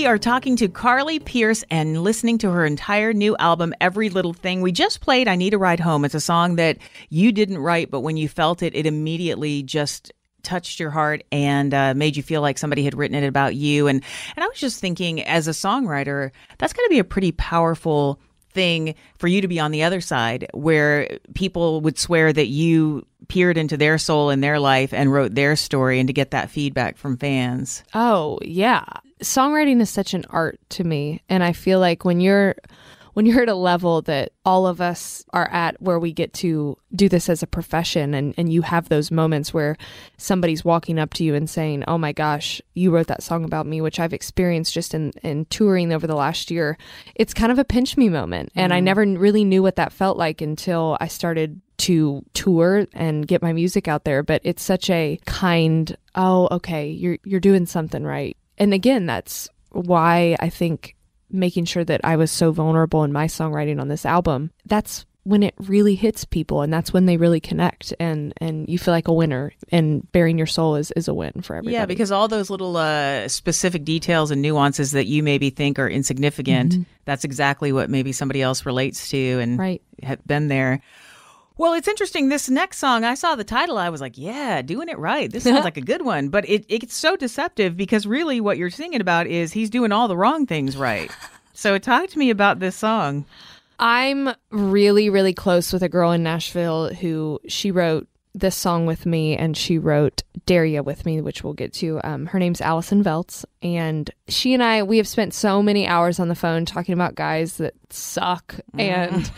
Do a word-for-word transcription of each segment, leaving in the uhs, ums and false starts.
We are talking to Carly Pearce and listening to her entire new album, Every Little Thing. We just played I Need a Ride Home. It's a song that you didn't write, but when you felt it, it immediately just touched your heart and uh, made you feel like somebody had written it about you. And, and I was just thinking, as a songwriter, that's going to be a pretty powerful thing for you to be on the other side, where people would swear that you peered into their soul and their life and wrote their story, and to get that feedback from fans. Oh, yeah. Songwriting is such an art to me. And I feel like when you're when you're at a level that all of us are at, where we get to do this as a profession, and, and you have those moments where somebody's walking up to you and saying, oh my gosh, you wrote that song about me, which I've experienced just in, in touring over the last year. It's kind of a pinch me moment. And mm. I never really knew what that felt like until I started to tour and get my music out there. But it's such a kind, oh, okay, you're you're doing something right. And again, that's why I think making sure that I was so vulnerable in my songwriting on this album, that's when it really hits people, and that's when they really connect, and and you feel like a winner, and bearing your soul is, is a win for everybody. Yeah, because all those little uh, specific details and nuances that you maybe think are insignificant, mm-hmm. that's exactly what maybe somebody else relates to and right. have been there. Well, it's interesting. This next song, I saw the title. I was like, yeah, doing it right. This sounds like a good one. But it, it's so deceptive, because really what you're singing about is he's doing all the wrong things right. So talk to me about this song. I'm really, really close with a girl in Nashville who she wrote this song with me, and she wrote Daria with me, which we'll get to. Um, her name's Allison Veltz, and she and I, we have spent so many hours on the phone talking about guys that suck. Mm. And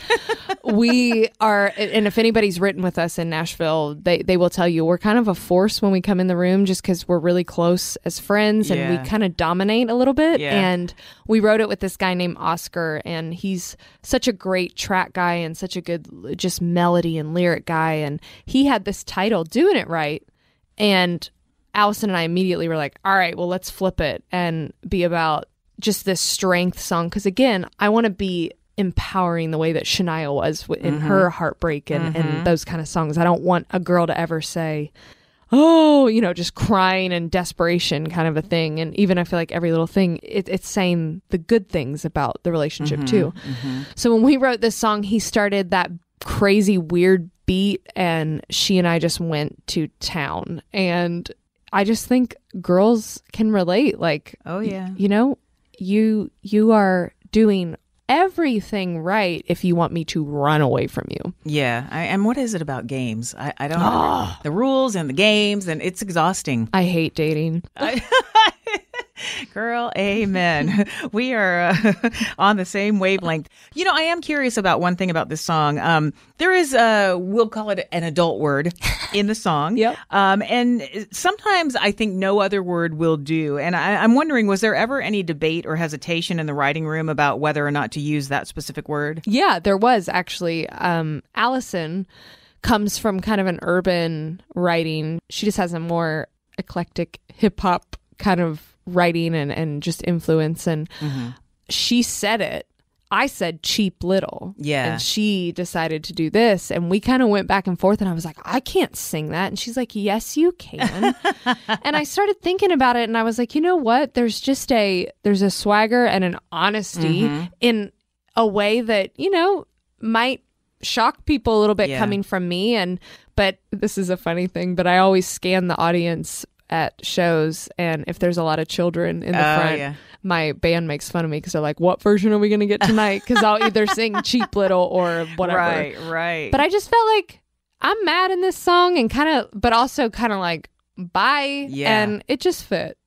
we are, and if anybody's written with us in Nashville, they, they will tell you we're kind of a force when we come in the room, just because we're really close as friends, and yeah. we kind of dominate a little bit. Yeah. And we wrote it with this guy named Oscar, and he's such a great track guy and such a good just melody and lyric guy. And he had this title, Doing It Right. And Allison and I immediately were like, all right, well, let's flip it and be about just this strength song. Because again, I want to be empowering the way that Shania was in mm-hmm. her heartbreak and, mm-hmm. and those kind of songs. I don't want a girl to ever say, oh, you know, just crying and desperation kind of a thing. And even I feel like Every Little Thing, it, it's saying the good things about the relationship mm-hmm. too. Mm-hmm. So when we wrote this song, he started that crazy, weird beat, and she and I just went to town. And I just think girls can relate. Like, oh yeah, y- you know, you you are doing everything right if you want me to run away from you. Yeah. I, and what is it about games? I, I don't know. The rules and the games, and it's exhausting. I hate dating. I, Girl, amen. We are uh, on the same wavelength. You know, I am curious about one thing about this song. Um, there is a, we'll call it an adult word in the song. Yep. Um, and sometimes I think no other word will do. And I, I'm wondering, was there ever any debate or hesitation in the writing room about whether or not to use that specific word? Yeah, there was actually. Um, Allison comes from kind of an urban writing. She just has a more eclectic hip hop kind of writing and, and just influence. And mm-hmm. she said it. I said cheap little. Yeah. And she decided to do this. And we kind of went back and forth, and I was like, I can't sing that. And she's like, yes, you can. And I started thinking about it, and I was like, you know what? There's just a, there's a swagger and an honesty mm-hmm. in a way that, you know, might shock people a little bit yeah. coming from me. And, but this is a funny thing, but I always scan the audience at shows, and if there's a lot of children in the uh, front, yeah. my band makes fun of me because they're like, what version are we going to get tonight? Because I'll either sing Cheap Little or whatever. Right, right. But I just felt like I'm mad in this song, and kind of, but also kind of like, bye. Yeah. And it just fit.